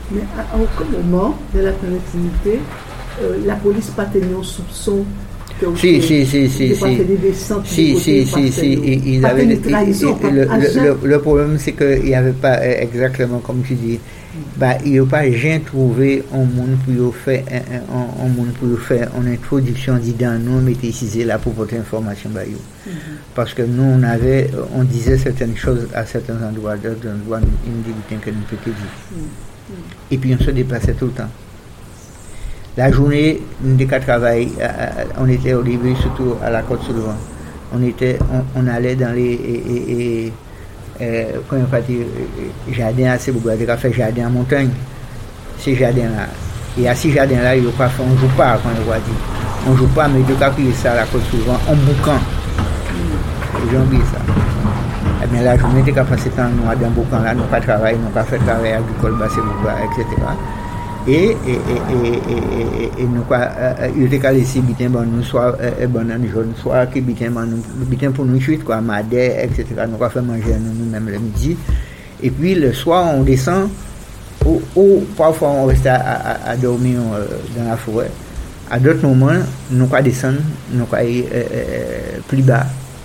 Mais à aucun moment de la clandestinité, la police pas tenu un soupçon. Si. Ils avaient le problème, c'est qu'il n'y avait pas exactement, comme tu dis, il n'y a pas rien trouvé un monde pour faire une introduction d'identité, mais ici là pour votre information. Parce que nous, on disait certaines choses à certains endroits, d'autres endroits, une dit que nous peut dire. Et puis on se déplaçait tout le temps. La journée, nous avons travaillé, on était au début, surtout à la Côte-sur-le-Vent. On allait dans les comment on va dire, jardins assez beaucoup, on a fait jardin en montagne, ces jardins-là. Et à ces jardins-là, on ne joue pas, quand on va dire. On ne joue pas, mais on a pris ça à la Côte-sur-le-Vent en boucan. J'ai oublié ça. Eh bien, la journée, on a passé temps dans le boucan là, nous avons travaillé, nous avons fait travail agricole, etc. Et nous il a laissé bitin bon nous soit banane jaune soit qui bitin pour nous chuite quoi madère etc. Nous va faire manger nous-mêmes le midi et puis le soir on descend ou parfois on reste à dormir dans la forêt. À d'autres moments nous va descendre nous va plus bas